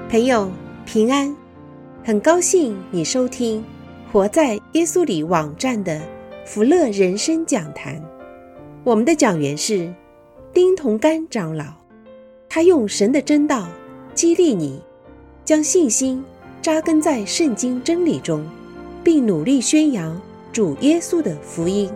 朋友平安，很高兴你收听活在耶稣里网站的福乐人生讲坛。我们的讲员是丁同甘长老，他用神的真道激励你，将信心扎根在圣经真理中，并努力宣扬主耶稣的福音。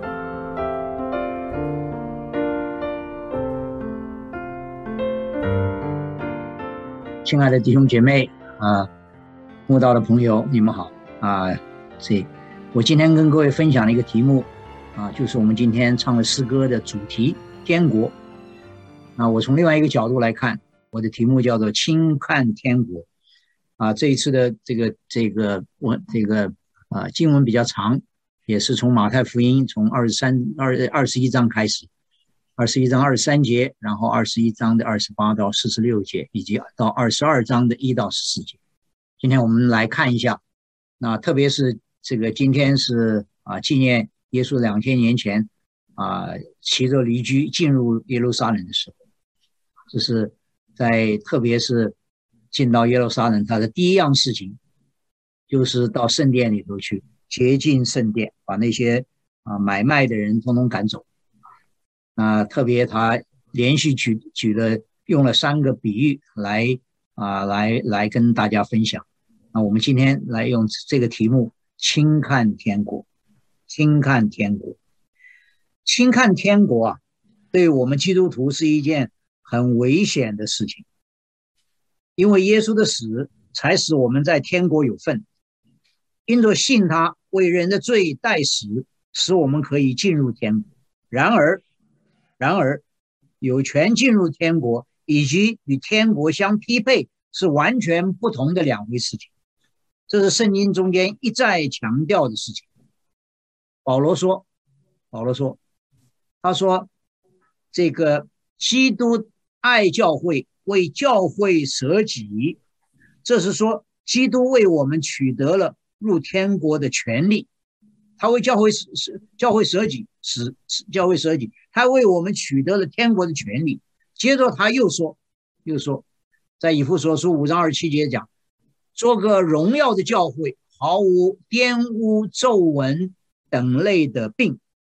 亲爱的弟兄姐妹慕道的朋友，你们好我今天跟各位分享的一个题目就是我们今天唱的诗歌的主题天国。我从另外一个角度来看，我的题目叫做轻看天国。这一次的这个经文比较长，也是从马太福音从21章开始，21章23节，然后21章的28到46节，以及到22章的1到14节。今天我们来看一下，那特别是这个今天是纪念耶稣2000年前骑着驴驹进入耶路撒冷的时候，这是特别是进到耶路撒冷，他的第一样事情就是到圣殿里头去洁净圣殿，把那些买卖的人统统赶走。特别他连续用了3个比喻来跟大家分享。我们今天来用这个题目轻看天国。轻看天国，轻看天国对我们基督徒是一件很危险的事情，因为耶稣的死才使我们在天国有份，因着信他为人的罪代死，使我们可以进入天国。然而有权进入天国以及与天国相匹配是完全不同的两回事情，这是圣经中间一再强调的事情。保罗说他说这个基督爱教会，为教会舍己，这是说基督为我们取得了入天国的权利，他为教会舍己，他为我们取得了天国的权利。接着他又说在以弗所书5章27节讲，做个荣耀的教会，毫无玷污皱纹等类的病。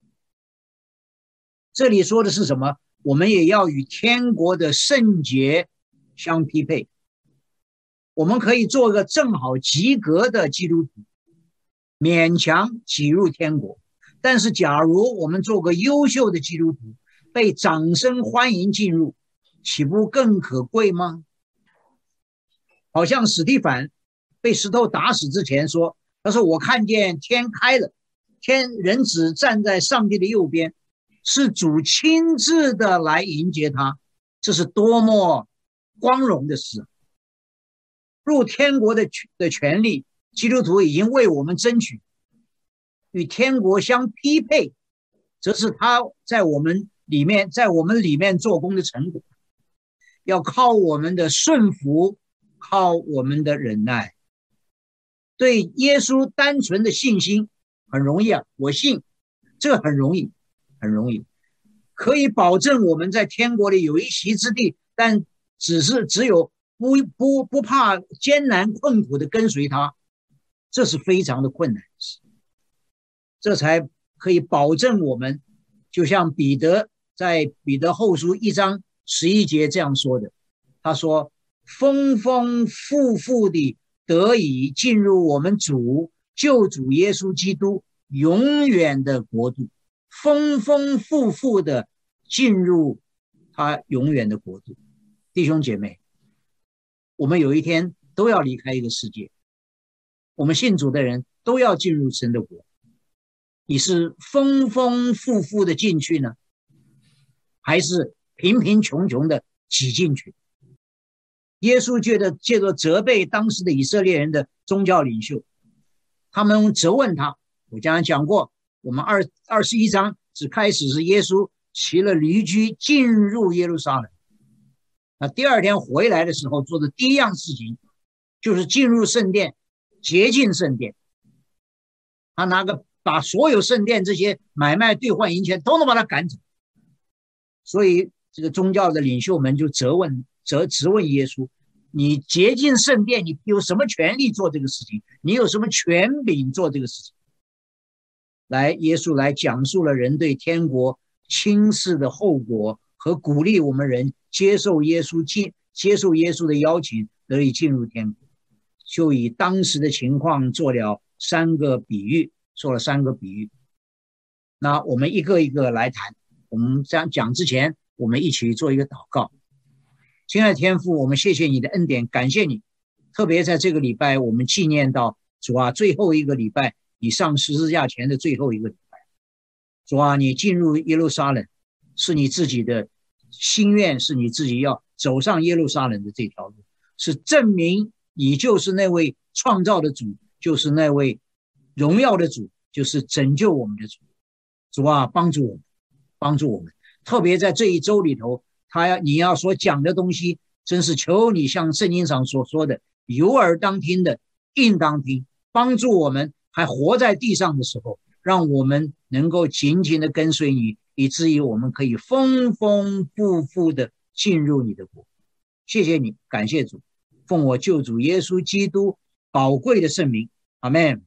这里说的是什么？我们也要与天国的圣洁相匹配。我们可以做个正好及格的基督徒，勉强挤入天国。但是假如我们做个优秀的基督徒，被掌声欢迎进入，岂不更可贵吗？好像史蒂凡被石头打死之前说，他说我看见天开了，人子站在上帝的右边，是主亲自的来迎接他，这是多么光荣的事。入天国的权利，基督徒已经为我们争取，与天国相匹配，则是他在我们里面做工的成果，要靠我们的顺服，靠我们的忍耐。对耶稣单纯的信心很容易我信，这个很容易，可以保证我们在天国里有一席之地，但只有不怕艰难困苦的跟随他，这是非常的困难的事。这才可以保证我们，就像彼得在彼得后书1章11节这样说的，他说丰丰富富地得以进入我们救主耶稣基督永远的国度，丰丰富富的进入他永远的国度。弟兄姐妹，我们有一天都要离开一个世界，我们信主的人都要进入神的国。你是丰丰富富的进去呢，还是贫贫穷穷的挤进去？耶稣借着责备当时的以色列人的宗教领袖，他们责问他。我刚才讲过，我们21章只开始是耶稣骑了驴驹进入耶路撒冷，第二天回来的时候做的第一样事情就是进入圣殿，洁净圣殿。他把所有圣殿这些买卖兑换银钱都能把他赶走。所以这个宗教的领袖们就质问耶稣， 你洁净圣殿，你有什么权利做这个事情？你有什么权柄做这个事情？耶稣来讲述了人对天国轻视的后果，和鼓励我们人接受耶稣的邀请，得以进入天国。就以当时的情况做了3个比喻，那我们一个一个来谈。我们这样讲之前，我们一起做一个祷告。亲爱的天父，我们谢谢你的恩典，感谢你，特别在这个礼拜，我们纪念到主啊，最后一个礼拜，你上十字架前的最后一个礼拜。主啊，你进入耶路撒冷，是你自己的心愿，是你自己要走上耶路撒冷的这条路，是证明你就是那位创造的主，就是那位荣耀的主，就是拯救我们的主。主啊，帮助我们，特别在这一周里头，你要所讲的东西，真是求你像圣经上所说的，有耳当听的应当听，帮助我们还活在地上的时候，让我们能够紧紧的跟随你，以至于我们可以丰丰富富的进入你的国。谢谢你，感谢主，奉我救主耶稣基督宝贵的圣名，阿们。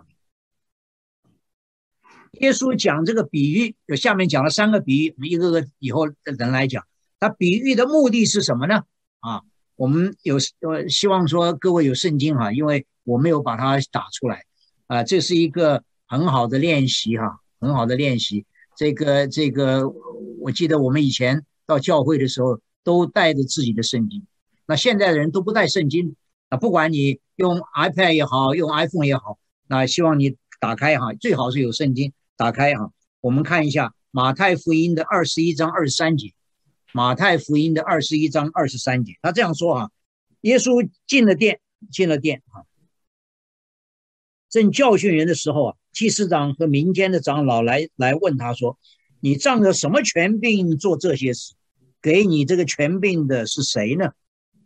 耶稣讲这个比喻，下面讲了3个比喻，我们一个个以后的人来讲。他比喻的目的是什么呢？我们希望说各位有圣经因为我没有把它打出来这是一个很好的练习很好的练习。这个我记得我们以前到教会的时候都带着自己的圣经，那现在的人都不带圣经不管你用 iPad 也好，用 iPhone 也好，那希望你打开最好是有圣经打开我们看一下马太福音的21章23节。马太福音的21章23节，他这样说耶稣进了殿正教训人的时候祭司长和民间的长老来问他说，你仗着什么权柄做这些事？给你这个权柄的是谁呢？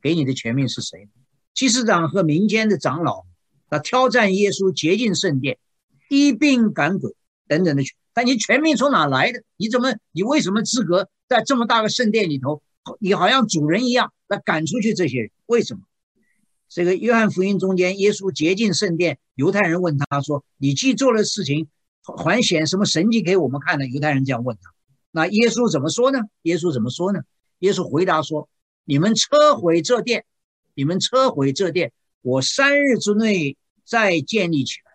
祭司长和民间的长老他挑战耶稣洁净圣殿，医病赶鬼等等的，但你权柄从哪来的？你为什么资格在这么大个圣殿里头，你好像主人一样来赶出去这些人？为什么？这个约翰福音中间，耶稣洁净圣殿，犹太人问他说，你既做了事情，还显什么神迹给我们看呢？犹太人这样问他。那耶稣怎么说呢？耶稣回答说，你们撤毁这殿，我3日之内再建立起来。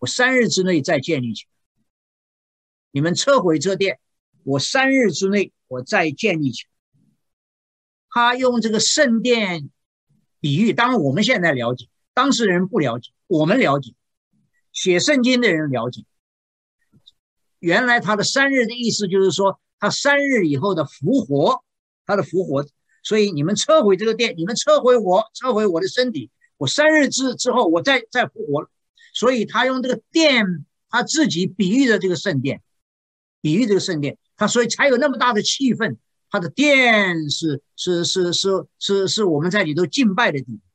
你们撤毁这殿，我3日之内我再建立起来。他用这个圣殿比喻，当然我们现在了解，当事人不了解，我们了解，写圣经的人了解。原来他的3日的意思就是说，他3日以后的复活，所以你们撤毁这个殿，你们撤毁我的身体，我3日之后我再复活。所以他用这个殿，他自己比喻的这个圣殿，他所以才有那么大的气氛。他的殿是我们在里头敬拜的地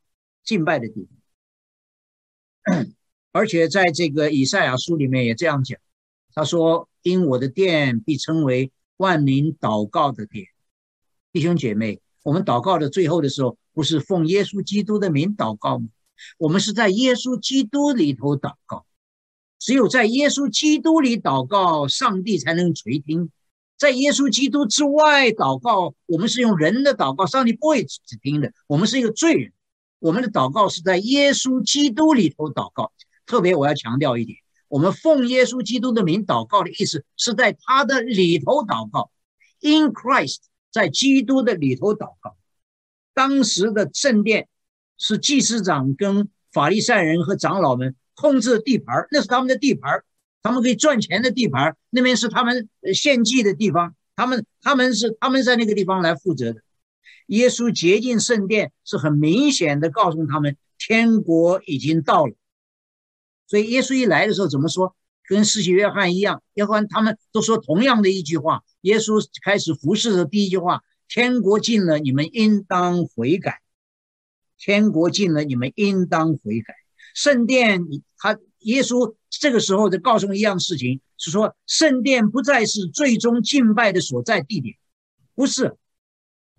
方。而且在这个以赛亚书里面也这样讲，他说，因我的殿必称为万民祷告的殿。弟兄姐妹，我们祷告的最后的时候，不是奉耶稣基督的名祷告吗？我们是在耶稣基督里头祷告，只有在耶稣基督里祷告，上帝才能垂听。在耶稣基督之外祷告，我们是用人的祷告，上帝不会只听的。我们是一个罪人，我们的祷告是在耶稣基督里头祷告。特别我要强调一点，我们奉耶稣基督的名祷告的意思是在他的里头祷告， in Christ， 在基督的里头祷告。当时的圣殿是祭司长跟法利赛人和长老们控制的地盘，那是他们的地盘，他们可以赚钱的地盘，那边是他们献祭的地方，他们在那个地方来负责的。耶稣洁净圣殿是很明显的告诉他们，天国已经到了。所以耶稣一来的时候怎么说？跟施洗约翰一样，约翰他们都说同样的一句话。耶稣开始服事的第一句话，天国近了，你们应当悔改。天国近了，你们应当悔改。圣殿，耶稣这个时候就告诉我们一样事情，是说圣殿不再是最终敬拜的所在地点，不是。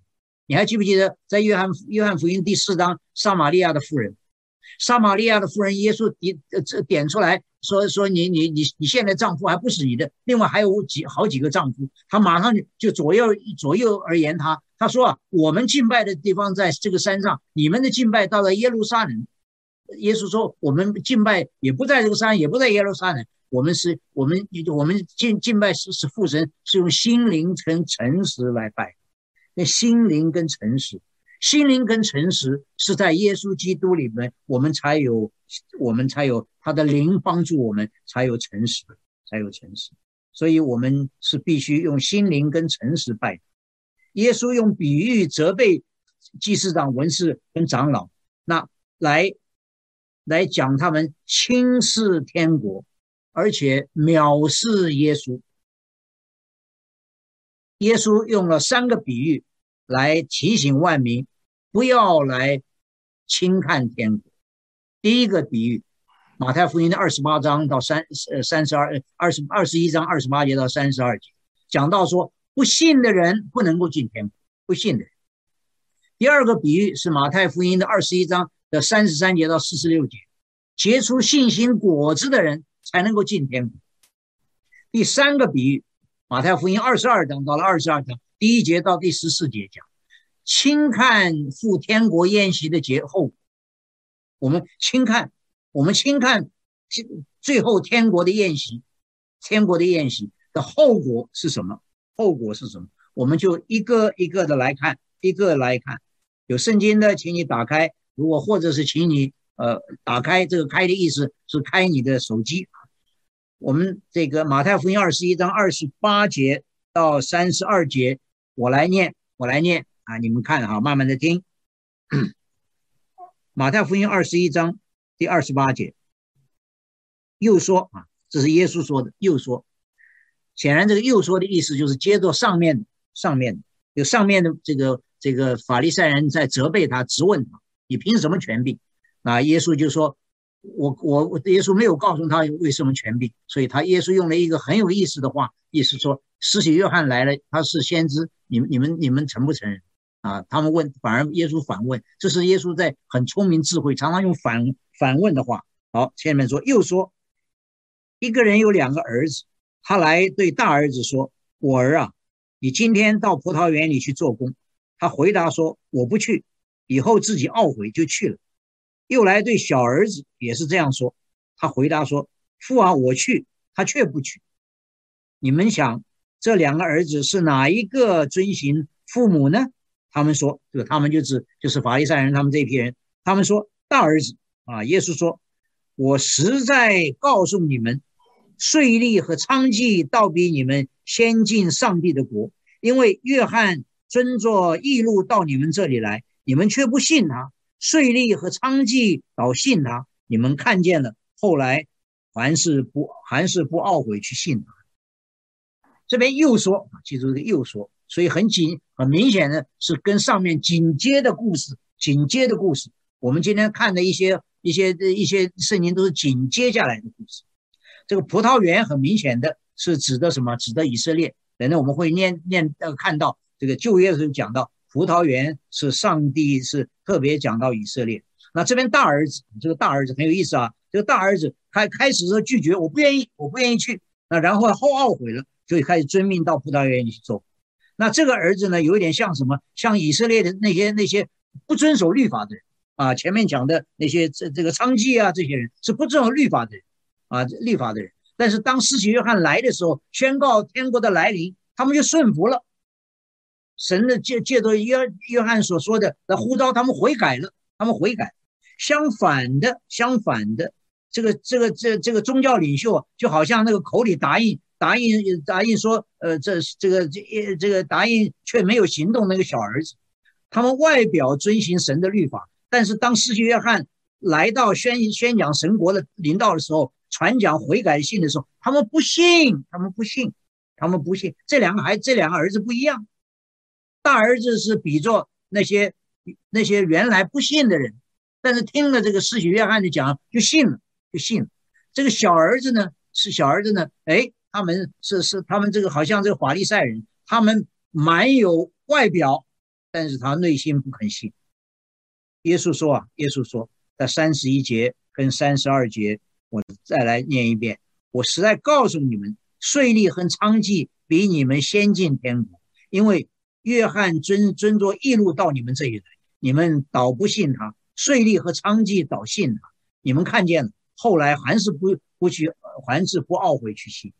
你还记不记得在约翰福音第4章撒玛利亚的妇人？撒玛利亚的妇人，耶稣点出来说你现在丈夫还不是你的，另外还有好几个丈夫，他马上就左右而言他说啊，我们敬拜的地方在这个山上，你们的敬拜到了耶路撒冷。耶稣说我们敬拜也不在这个山，也不在耶路撒冷，我们敬拜是父神，是用心灵跟诚实来拜。那心灵跟诚实是在耶稣基督里面，我们才有他的灵帮助我们，才有诚实。所以我们是必须用心灵跟诚实拜。耶稣用比喻责备祭司长、文士跟长老，那来讲他们轻视天国，而且藐视耶稣。耶稣用了3个比喻来提醒万民不要来轻看天国。第一个比喻，马太福音的28章到21章28节到32节，讲到说不信的人不能够进天国，不信的人。第二个比喻是马太福音的21章的33节到46节，结出信心果子的人才能够进天国。第三个比喻，马太福音22章到了22章第1节到第14节讲轻看赴天国宴席的后果。我们轻看最后天国的宴席的后果是什么？我们就一个一个的来看，有圣经的请你打开，如果或者是请你打开，这个开的意思是开你的手机。我们这个马太福音21章28节到32节，我来念啊，你们看哈，慢慢的听。马太福音21章第28节，又说啊，这是耶稣说的，又说，显然这个又说的意思就是接着上面的这个法利赛人在责备他，质问他，你凭什么权柄？那耶稣就说，耶稣没有告诉他为什么权柄，所以耶稣用了一个很有意思的话，意思说施洗约翰来了，他是先知，你们承不承认啊？他们问，反而耶稣反问，这是耶稣在很聪明智慧，常常用反问的话。好，前面说又说，一个人有2个儿子，他来对大儿子说，我儿啊，你今天到葡萄园里去做工。他回答说，我不去，以后自己懊悔就去了。又来对小儿子也是这样说，他回答说，父啊，我去，他却不去。你们想这2个儿子是哪一个遵行父母呢？他们说，这个他们就是法利赛人，他们这一批人，他们说大儿子啊。耶稣说，我实在告诉你们，税吏和娼妓倒比你们先进上帝的国，因为约翰遵着义路到你们这里来，你们却不信他；税吏和娼妓倒信他，你们看见了，后来还是不懊悔去信他。这边又说，记住这个又说，所以很明显的是跟上面紧接的故事。我们今天看的一些圣经都是紧接下来的故事。这个葡萄园很明显的是指的什么？指的以色列。等等我们会看到这个旧约的时候讲到葡萄园是上帝是特别讲到以色列。那这边大儿子，这个大儿子很有意思啊。这个大儿子开始说拒绝，我不愿意去。那然后懊悔了，就开始遵命到葡萄园里去做。那这个儿子呢，有一点像什么？像以色列的那些不遵守律法的人啊。前面讲的那些这个娼妓啊，这些人是不遵守律法的人啊，律法的人。但是当施洗约翰来的时候，宣告天国的来临，他们就顺服了。神的借着约翰所说的呼召，他们悔改了。相反的，这个宗教领袖就好像那个口里答应说，这个答应却没有行动那个小儿子。他们外表遵行神的律法，但是当施洗约翰来到宣讲神国的临到的时候，传讲悔改信的时候，他们不信。这两个儿子不一样。大儿子是比作那些原来不信的人，但是听了这个施洗约翰的讲就信了。这个小儿子呢，他们这个好像这个法利赛人，他们蛮有外表， 但是他内心不肯信。耶稣说在31节跟32节，我再来念一遍。我实在告诉你们，税吏和娼妓比你们先进天国，因为约翰遵着义路到你们这里来，你们倒不信他；税吏和娼妓倒信他。你们看见了，后来还是不懊悔去信。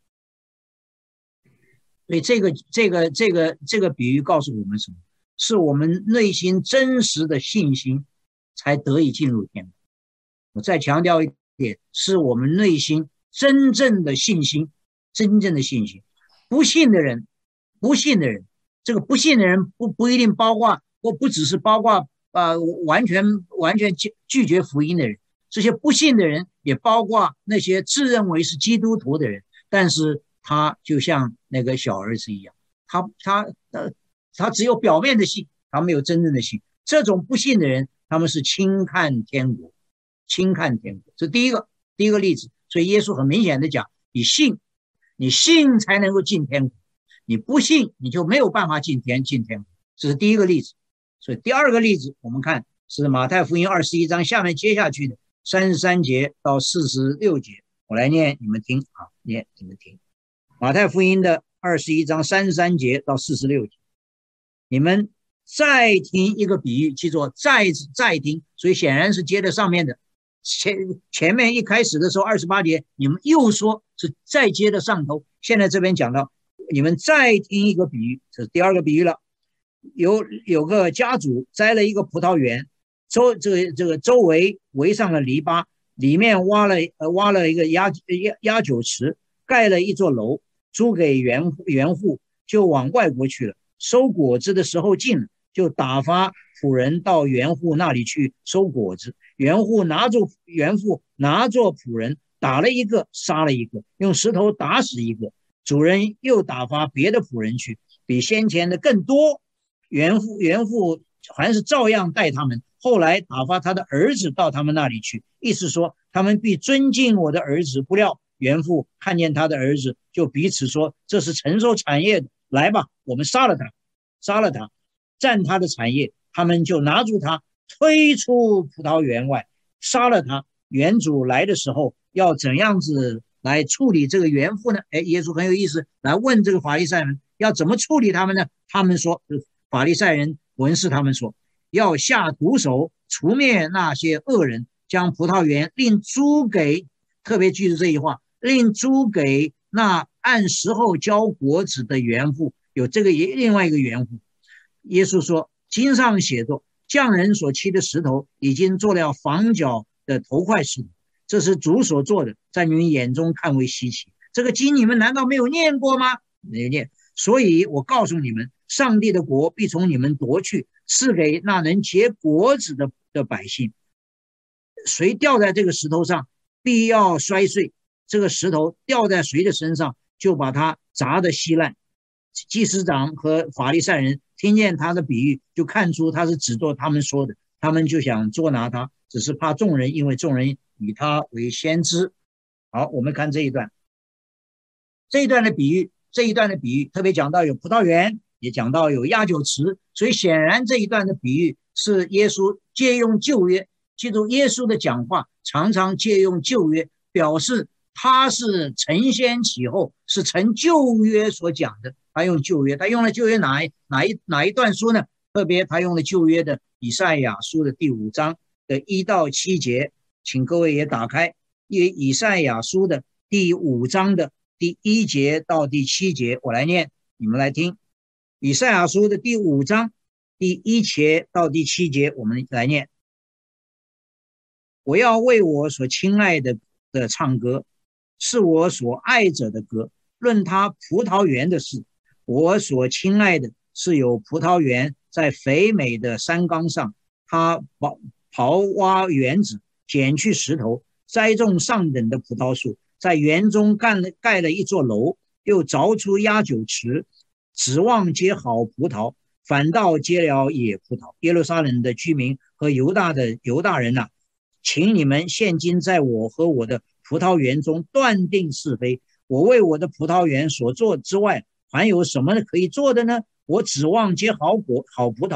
所以这个比喻告诉我们什么？是我们内心真实的信心才得以进入天国。我再强调一点，是我们内心真正的信心，不信的人，这个不信的人不一定包括，或不只是包括完全拒绝福音的人。这些不信的人也包括那些自认为是基督徒的人，但是他就像那个小儿子一样，他只有表面的信，他没有真正的信。这种不信的人，他们是轻看天国。这第一个例子。所以耶稣很明显的讲，你信才能够进天国，你不信你就没有办法进天国。这是第一个例子。所以第二个例子我们看是马太福音21章下面接下去的33节到46节，我来念你们听啊，念你们听。马太福音的21章33节到46节，你们再听一个比喻，记住再听，所以显然是接着上面的。前面一开始的时候28节，你们又说是再接着上头，现在这边讲到你们再听一个比喻，这是第二个比喻了。有个家主栽了一个葡萄园，周围围上了篱笆，里面挖了一个压酒池，盖了一座楼，租给园户，就往外国去了。收果子的时候近了，就打发仆人到园户那里去收果子。园父拿着仆人，打了一个，杀了一个，用石头打死一个。主人又打发别的仆人去，比先前的更多。园父还是照样待他们。后来打发他的儿子到他们那里去，意思说他们必尊敬我的儿子。不料园父看见他的儿子，就彼此说，这是承受产业的，来吧，我们杀了他，占他的产业。他们就拿住他，推出葡萄园外，杀了他。园主来的时候，要怎样子来处理这个园父呢？耶稣很有意思，来问这个法利赛人要怎么处理他们呢？他们说，法利赛人文士他们说，要下毒手，除灭那些恶人，将葡萄园另租给，特别记住这一话，另租给那按时候交果子的园父。有这个另外一个园父。耶稣说，经上写作，匠人所砌的石头已经做了房角的头块石头，这是主所做的，在你们眼中看为稀奇。这个经你们难道没有念过吗？没有念。所以我告诉你们，上帝的国必从你们夺去，赐给那能结果子的百姓。谁掉在这个石头上，必要摔碎；这个石头掉在谁的身上，就把它砸得稀烂。祭司长和法利赛人听见他的比喻，就看出他是指着他们说的，他们就想捉拿他，只是怕众人，因为众人以他为先知。好，我们看这一段的比喻，特别讲到有葡萄园，也讲到有压酒池，所以显然这一段的比喻是耶稣借用旧约。记住，耶稣的讲话常常借用旧约，表示他是承先启后，是承旧约所讲的。他用旧约，他用了旧约哪一段书呢？特别他用了旧约的以赛亚书的第5章的1到7节，请各位也打开以赛亚书的第5章的第1节到第7节，我来念，你们来听。以赛亚书的第5章第1节到第7节，我们来念。我要为我所亲爱的唱歌，是我所爱者的歌，论他葡萄园的事。我所亲爱的是有葡萄园在肥美的山冈上，他刨挖园子，捡去石头，栽种上等的葡萄树，在园中盖了一座楼，又凿出压酒池，指望结好葡萄，反倒结了野葡萄。耶路撒冷的居民和犹大人啊，请你们现今在我和我的葡萄园中断定是非。我为我的葡萄园所做之外，还有什么可以做的呢？我指望结好葡萄，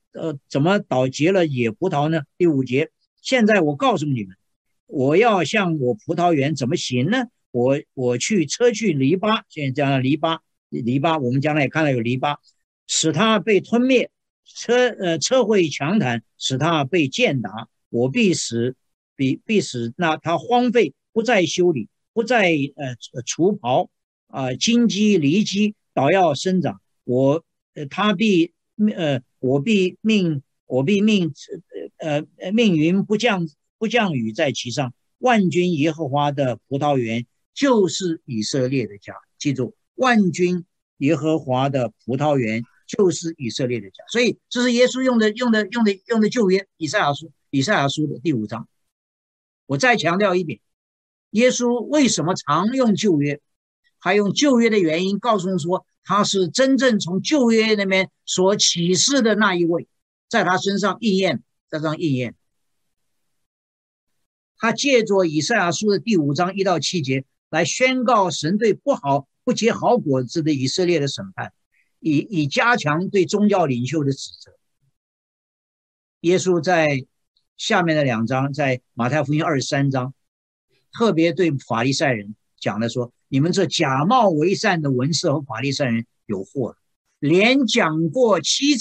怎么倒结了野葡萄呢？第5节，现在我告诉你们，我要向我葡萄园怎么行呢？我车去篱笆，现在讲篱笆，我们将来也看到有篱笆，使它被吞灭，车会强弹，使它被践踏。我必使那它荒废，不再修理，不再除刨荆棘离棘，倒要生长。我必命云不降雨在其上。万军耶和华的葡萄园就是以色列的家。记住，万军耶和华的葡萄园就是以色列的家。所以这是耶稣用的旧约，以赛亚书的第5章。我再强调一点，耶稣为什么常用旧约？还用旧约的原因告诉说，他是真正从旧约那边所启示的那一位，在他身上应验，他借着以赛亚书的第5章1到7节来宣告神对不结好果子的以色列的审判，以加强对宗教领袖的指责。耶稣在下面的2章，在马太福音23章，特别对法利赛人讲的说，你们这假冒为善的文士和法利赛人有祸了，连讲过7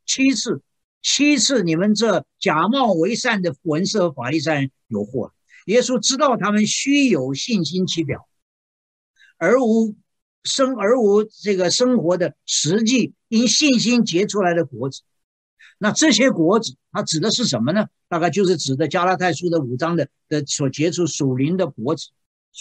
次，你们这假冒为善的文士和法利赛人有祸了。耶稣知道他们虚有信心其表，而无这个生活的实际因信心结出来的果子。那这些果子它指的是什么呢？大概就是指的加拉太书的5章的所结出属灵的果子。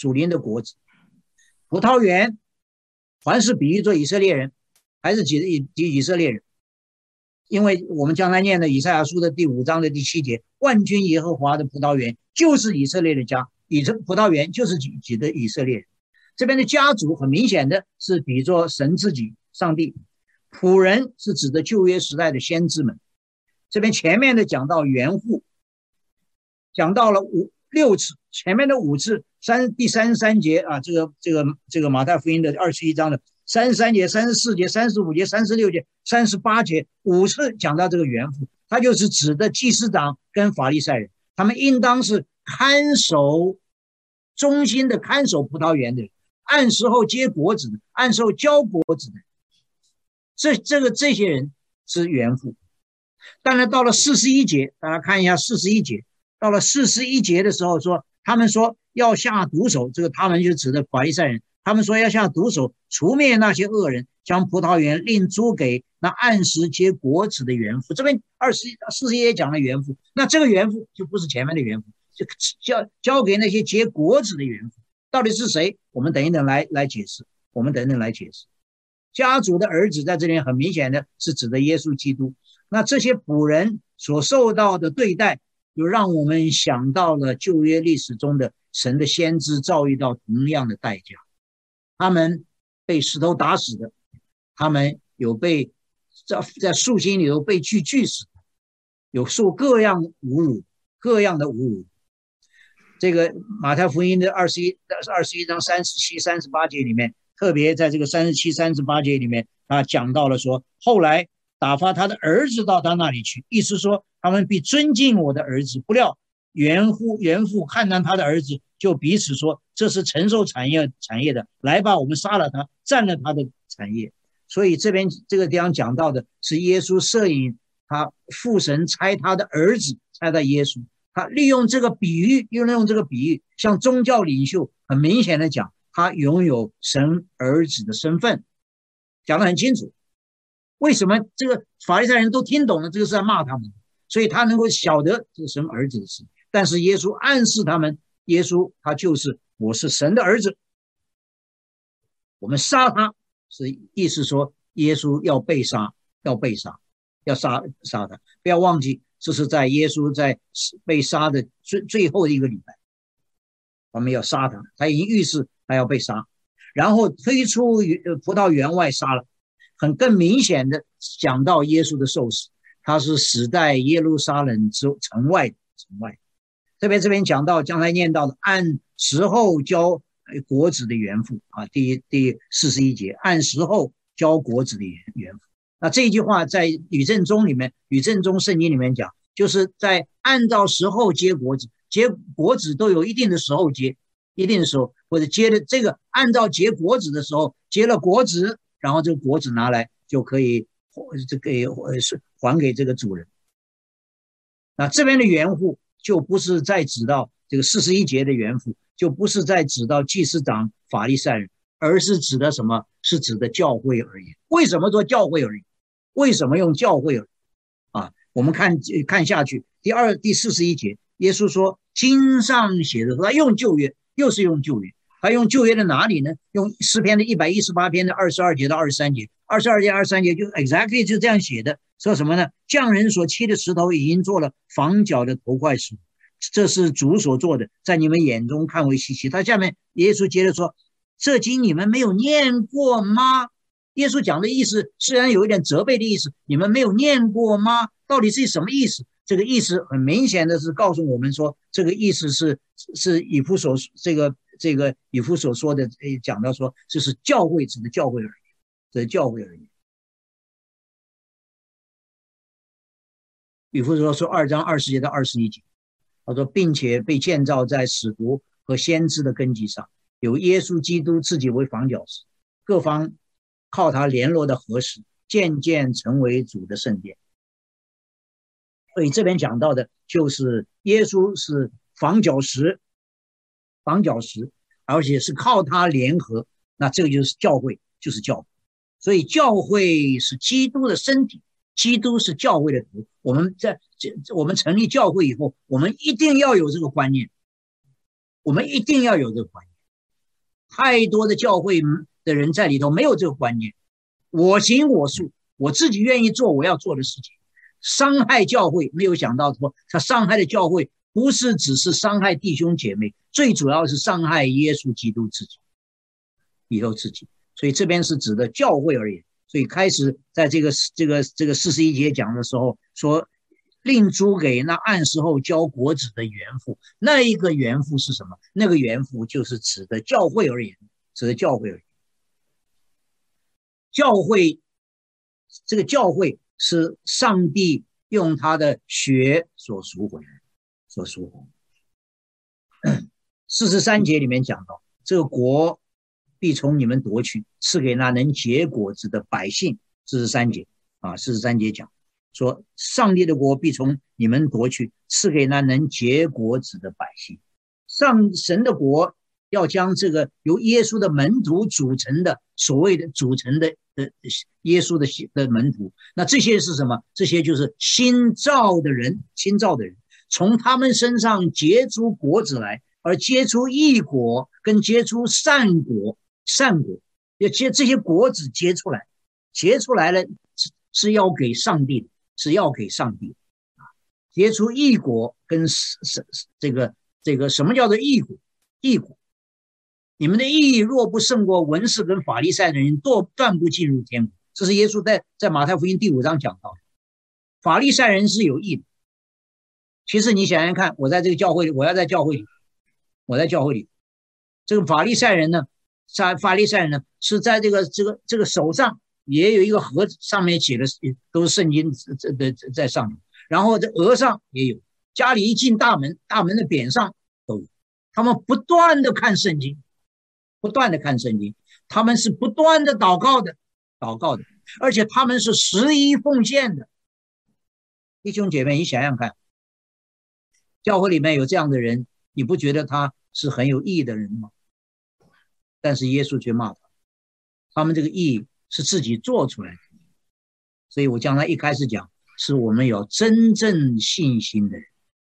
葡萄园还是比喻做以色列人，还是以色列人，因为我们将来念的以赛亚书的第5章的第7节，万军耶和华的葡萄园就是以色列的家，葡萄园就是指的以色列人。这边的家族很明显的是比作神自己，上帝。仆人是指的旧约时代的先知们。这边前面的讲到园户，讲到了6次，前面的5次，第33节啊，这个马太福音的21章的33节、34节、35节、36节、38节，5次讲到这个园户，他就是指的祭司长跟法利赛人，他们应当是忠心的看守葡萄园的人，按时候结果子的，按时候交果子的，这些人是园户。当然到了41节，大家看一下41节，到了41节的时候说，他们说要下毒手，这个他们就指的法利赛人，他们说要下毒手除灭那些恶人，将葡萄园另租给那按时结果子的园户。这边41节讲了园户，那这个园户就不是前面的园户，就交给那些结果子的园户。到底是谁？我们等一等来解释。家族的儿子在这里很明显的是指的耶稣基督。那这些仆人所受到的对待，就让我们想到了旧约历史中的神的先知遭遇到同样的代价。他们被石头打死的，他们有被在树心里头被锯死的，有受各样的侮辱。这个马太福音的21章37、38节里面，特别在这个37、38节里面，他讲到了说，后来打发他的儿子到他那里去，意思说他们必尊敬我的儿子。不料园父看到他的儿子，就彼此说，这是承受产业的，来吧，我们杀了他，占了他的产业。所以这个地方讲到的是耶稣摄引他父神差他的儿子，差他耶稣，他利用这个比喻，向宗教领袖很明显的讲，他拥有神儿子的身份，讲得很清楚。为什么这个法利赛人都听懂了这个是在骂他们，所以他能够晓得这个神儿子的事。但是耶稣暗示他们，耶稣他就是我是神的儿子，我们杀他是意思说耶稣要被杀，要杀他。不要忘记，这是在耶稣在被杀的最后的一个礼拜，我们要杀他，他已经预示他要被杀，然后推出葡萄园外杀了。更明显的讲到耶稣的受死，他是死在耶路撒冷城外。特别这边讲到将来念到的按时候交果子的园父啊，第41节，按时候交果子的园父。 那这一句话在吕正中里面，吕正中圣经里面讲，就是在按照时候结果子，结果子都有一定的时候结，一定的时候，或者结的这个按照结果子的时候，结了果子，然后这个果子拿来就可以这个还给这个主人。那这边的园户就不是在指到这个41节的园户，就不是在指到祭司长法利赛人，而是指的什么？是指的教会而言。为什么说教会而言？为什么用教会而言？我们看下去，第41节，耶稣说，经上写的说，他用旧约，又是用旧约，他用旧约的哪里呢？用诗篇的118篇的22节到23节，22节23节就 exactly 就这样写的，说什么呢？匠人所砌的石头已经做了房角的头块石，这是主所做的，在你们眼中看为稀奇。他下面耶稣接着说，这经你们没有念过吗？耶稣讲的意思虽然有一点责备的意思，你们没有念过吗？到底是什么意思？这个意思很明显的是告诉我们说，这个意思是以弗所这个以弗所说的，讲到说这是教会，指的教会而已，指的教会而已。以弗所说2章20节到21节，他说，并且被建造在使徒和先知的根基上，有耶稣基督自己为房角石，各方靠他联络的合适，渐渐成为主的圣殿。所以这边讲到的就是耶稣是房角石，而且是靠他联合，那这个就是教会，就是教会。所以教会是基督的身体，基督是教会的头。我们成立教会以后，我们一定要有这个观念，我们一定要有这个观念。太多的教会的人在里头没有这个观念，我行我素，我自己愿意做我要做的事情，伤害教会。没有想到说他伤害的教会不是只是伤害弟兄姐妹，最主要是伤害耶稣基督自己，以后自己。所以这边是指的教会而言。所以开始在这个41节讲的时候说，另租给那按时候交果子的园户。那一个园户是什么？那个园户就是指的教会而言，指的教会而言。教会，这个教会是上帝用他的血所赎回来，所赎回来。43节里面讲到，这个国必从你们夺去，赐给那能结果子的百姓。43节43节讲说，上帝的国必从你们夺去，赐给那能结果子的百姓。神的国要将这个由耶稣的门徒组成的，所谓的组成的耶稣的门徒，那这些是什么？这些就是新造的人，从他们身上结出果子来，而结出义果跟结出善果，要结这些果子结出来了，是要给上帝的，是要给上帝的。结出义果跟这个什么叫做义果？义果，你们的义若不胜过文士跟法利赛的人，断不进入天国。这是耶稣在马太福音第5章讲到的。法利赛人是有义的。其实你想想看，我在这个教会里，我在教会里，这个法利赛人呢是在这个手上也有一个盒子，上面写的都是圣经在上面，然后这额上也有，家里一进大门的匾上都有。他们不断的看圣经，他们是不断的祷告的，而且他们是11奉献的。弟兄姐妹，你想想看，教会里面有这样的人，你不觉得他是很有义的人吗？但是耶稣却骂他们这个义是自己做出来的。所以我将来一开始讲，是我们有真正信心的人，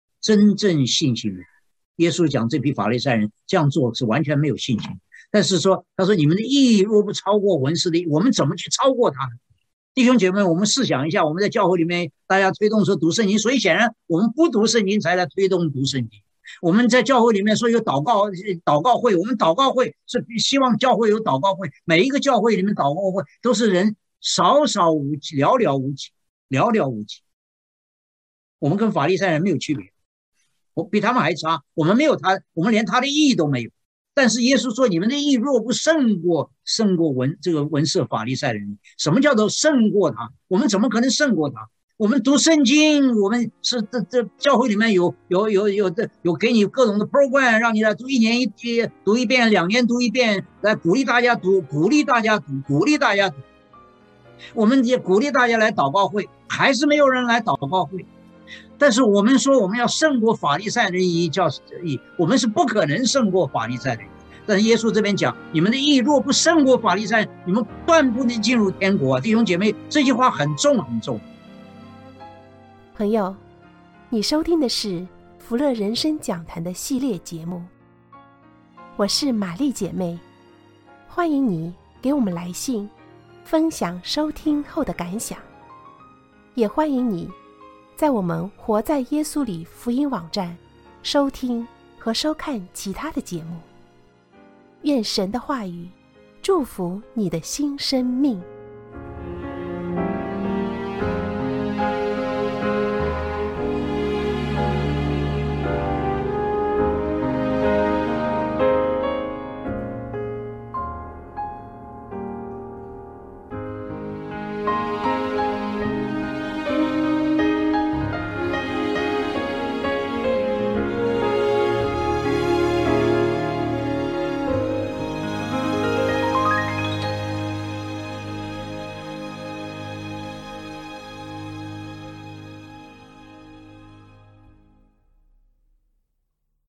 耶稣讲这批法利赛人这样做是完全没有信心，但是他说你们的义若不超过文士的义，我们怎么去超过他呢？弟兄姐妹，我们试想一下，我们在教会里面大家推动说读圣经，所以显然我们不读圣经才来推动读圣经。我们在教会里面说有祷告会，我们祷告会是希望教会有祷告会，每一个教会里面祷告会都是人少少无几，寥寥无几。我们跟法利赛人没有区别，我比他们还差，我们连他的义都没有。 但是耶稣说，你们的义若不胜过文士法利赛人，什么叫做胜过他？我们怎么可能胜过他？我们读圣经，我们是这教会里面有给你各种的 program， 让你来读，1年读一遍，2年读一遍，来鼓励大家读，鼓励大家读。我们也鼓励大家来祷告会，还是没有人来祷告会。但是我们说我们要胜过法利赛人义，我们是不可能胜过法利赛人义。但是耶稣这边讲，你们的义若不胜过法利赛人，你们断不能进入天国。弟兄姐妹，这句话很重很重。 朋友，你收听的是福乐人生讲坛的系列节目，我是玛丽姐妹，欢迎你给我们来信分享收听后的感想，也欢迎你在我们活在耶稣里福音网站收听和收看其他的节目。愿神的话语祝福你的新生命。